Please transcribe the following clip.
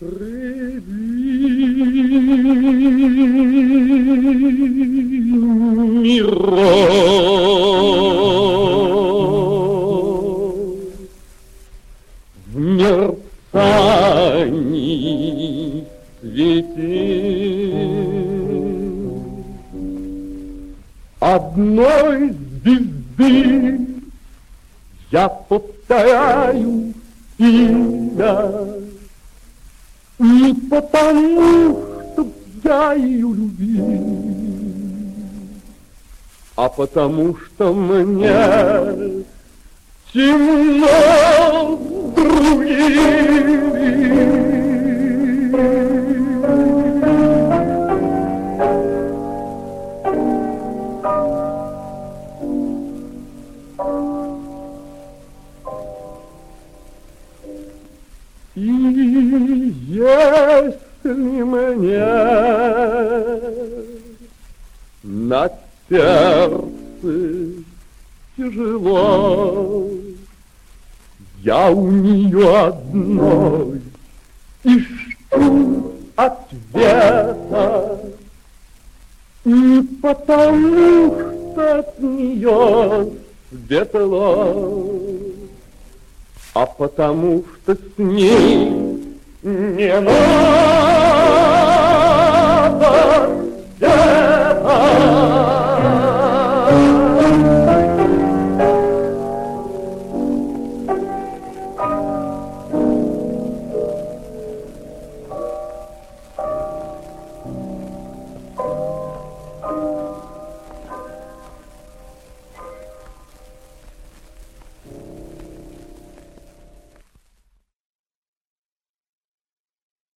миров в мерцании светил одной звезды. Я повторяю имя не потому, что я ее любил, а потому, что мне темно с другими. И если мне на сердце тяжело, я у нее одной ищу ответа, не потому, что от нее светло, а потому что с ней не надо.